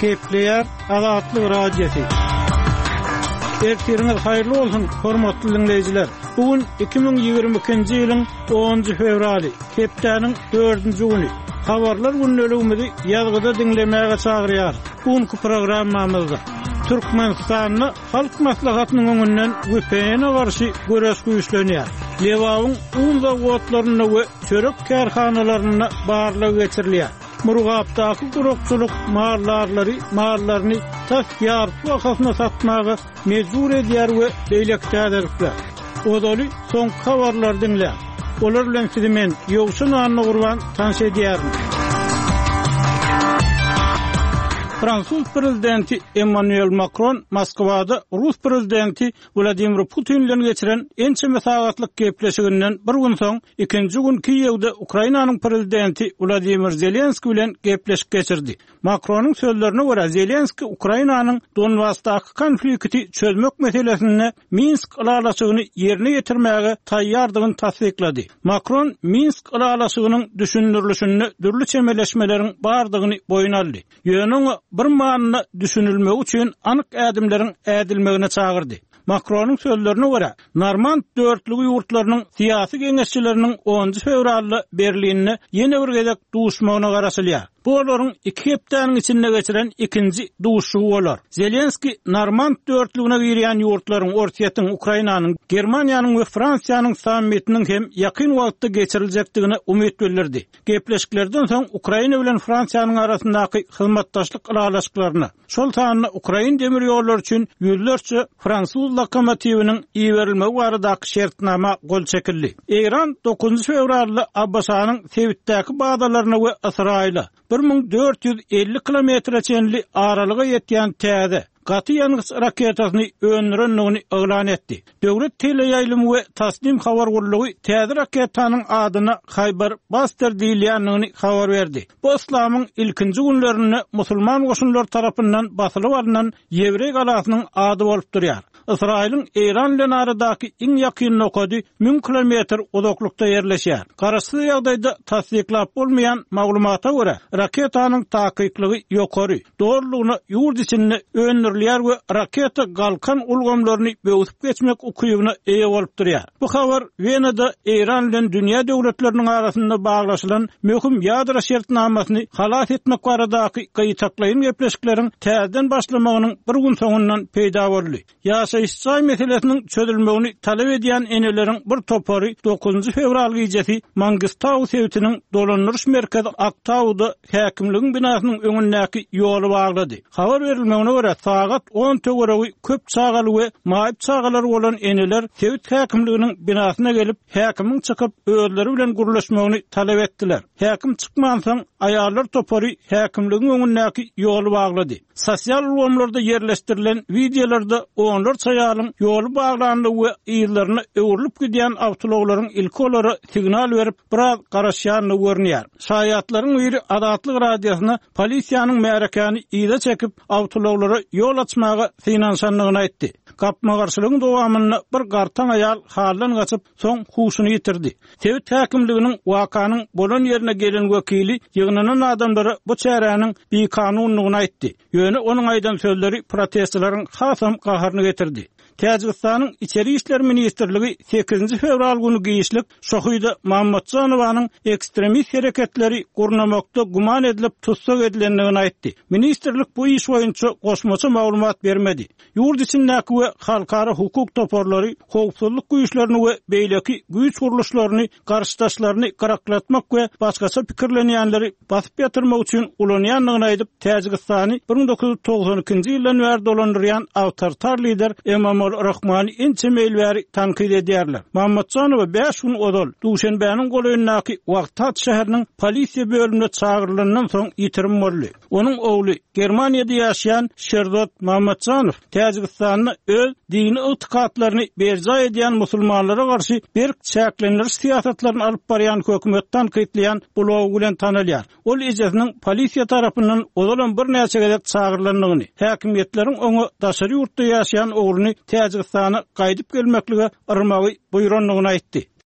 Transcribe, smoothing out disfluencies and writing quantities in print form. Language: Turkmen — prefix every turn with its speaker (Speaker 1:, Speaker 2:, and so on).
Speaker 1: Kepleyer Azatlyk Radiosu. Ertiriniz hayırlı olsun, hormatly dinleyijiler. Bugün 2022-nji ýylyň 10 fevraly, hepdeniň 4-nji güni. Habarlar günnäligimizi ýazgyda dinlemäge çagyrýar. Bugünkü programmamyzda Türkmenistanyny halk maslahatynyň öňünden güpene garşy göreş güýçlenýär. Lewawyň un zawodlaryna we çörek kärhanalaryna barlyk geçirilýär. Murgapdaky gurukçuluk mallaryny taşýar wagtynda satmagy mejbur edýär we beýlekdädirler. Odaly soň habarlar dinlä. Olar bilen sizi men Ýowşun Anna Gurban tanış edýärim. Fransuz prezidenti Emmanuel Macron Moskwada Rus prezidenti Vladimir Putin bilen geçiren ençe mesagatlyk gepleşiginden bir gün soň ikinji gün Kiýewde Ukrainanyň prezidenti Vladimir Zelenski bilen gepleşik geçirdi. Macronyň sözlerine görä Zelenski Ukrainanyň Donbassdaky konflikti çözmek meselesinde Minsk ýalaşygyny ýerine ýetirmäge taýýardygyny tasdiklady. Macron Minsk ýalaşygynyň düşündirilişini dürli çemeleşmeleriň bardygyny boyun aldy. Ýöne bir manyny düşünilmek üçin anyk ädimleriň ädilmegine çagyrdy. Macronyň sözlerine görä, Normand dörtlügi ýurtlarynyň syýasy geňeşçileriniň 10 fevralda Berlinne ýene bir gezek duşmagyna garaşylýar. Bu olaryň iki hepdeniň içinde geçiren ikinji duşugy bolar. Zelenski Normand dörtlügine girýän ýurtlaryň ortaýatyň Ukrainanyň, Germaniýanyň we Fransiýanyň sammitiniň hem ýakyn wagtda geçiriljekdigine umyt bildirdi. Gepleşiklerden soň Ukraina bilen Fransiýanyň arasyndaky hyzmatdaşlyk alaşyklaryna, şol tanyny Ukraina demir ýollary üçin ýüzlerçe Fransuz lokomotiviniň iýerilmegi baradaky şertnama gol çekildi. İran 9 fevralda Abbasanyň Sewitdäki bagdalaryna we Israýla 1450 kilometre çenli aralyga ýetýän täze gaty ýangys raketasyny öňrendigini eglan etdi. Döwlet teleýaýlymy we Tasnim habar gurulugy täze raketanyň adyna Haybar Baster diýilýändigini habar berdi. Bu islamyň ilkinji günlerini musulman goşunlar tarapyndan basylyp alynan Ýewrey galasynyň ady bolup durýar. İsrail'in İran ile aradaky iň ýakyn nokady 1000 kilometr uzaklykda ýerleşýär. Garaşly ýagdaýda tasdiklap bolmaýan maglumata görä, raketanyň taýyklygy ýokary, dogrulygyny ýurt içinde öňürilýär we raketa galkan ulgamlaryny böwüp geçmek ukybyna eýe bolup durýar. Bu habar Wenada İran bilen dünýä döwletleriniň arasynda baglaşylan möhüm ýadra şertnamasyny halat etmek baradaky gaýtaklaýyn gepleşikleriň täzeden başlamagynyň bir gün soňundan peýda boldy. Yaşayışçay meselesinin çözülmegini talep edýän eneleriň bir topary 9 fevral gecesi Mangistaw sewtiniň dolanýyş merkezi Aktawda häkimligiň binasynyň öňündäki ýoly baglady. Habar berilmegine görä sagat 10 töweregi köp çagaly we maýyp çagalar bolan eneler sewt häkimliginiň binasyna gelip häkimiň çykyp özleri bilen guruluşmagyny talep etdiler. Häkim çykmansaň aýallar topary häkimligiň öňündäki ýoly baglady. Sosial ulgamlarda ýerleşdirilen videolarda onlar çaýalyň ýoly baglandy we ýyllaryny öwrülip gidýän awtologlaryň ilki olary signal berip biraz garaşýany görnýär. Şaýatlaryň biri Azatlyk radiosyna polisiýanyň märekany ýyla çekip awtologlara ýol açmagy synanşanlygyny aýtdy. Gapma garşylygyň dowamyny bir gartan aýal haldan gaçyp soň huşuny ýitirdi. Sewit häkimliginiň wakanyň bolan ýerine gelen wekili ýygnanan adamlara bu çäräniň bekanunlygyny aýtdy. Ýöne onuň aýdan sözleri protestçilaryň hasam gaharyny getirdi. Täjikistanyň İçeri işler ministrligi 8 fevral günü giýişlik Şohyda Mammatsanowyň ekstremist hereketleri gurnamakda guman edilip tutsak edilendigini aýtdy. Ministrlik bu iş boýunça goşmaça maglumat bermedi. Ýurt içindäki we halkara hukuk toporlary howpsuzlyk güýçlerini we beýleki güýç guruluşlaryny garşydaşlaryny garaklatmak we başgaça pikirlenýänleri basyp ýatyrmak üçin ulanýanlygyny aýdyp Täjikistany 1992-nji ýyldan bäri dolandyrýan awtoritar lider Emomali Rahmany ençe meýilbäri tankyd edýärler. Mammatsanow 5 gün odol Duşanbäniň goýundaky Wagtat şäheriniň polisiýa bölümine çagyrylgandan soň ýitirim boldy. Onuň ogly Germaniýada ýaşaýan Sherzod Mammatsanow Täjikistanyny öz dini ýetikaatlaryny berja edýän musulmanlara garşy bir çäkleniriş siýasatlaryny alyp barýan hökümetden kytlaýan bulagy bilen tanylýar. Ol ejesiniň polisiýa tarapyndan odolan bir näçe gezek çagyrylanyny, häkimetleriň oňa daşary ýurtda ýaşaýan ogluny Täjikistana gaýdyp gelmeklige yrmagy buýranlygyny aýtdy.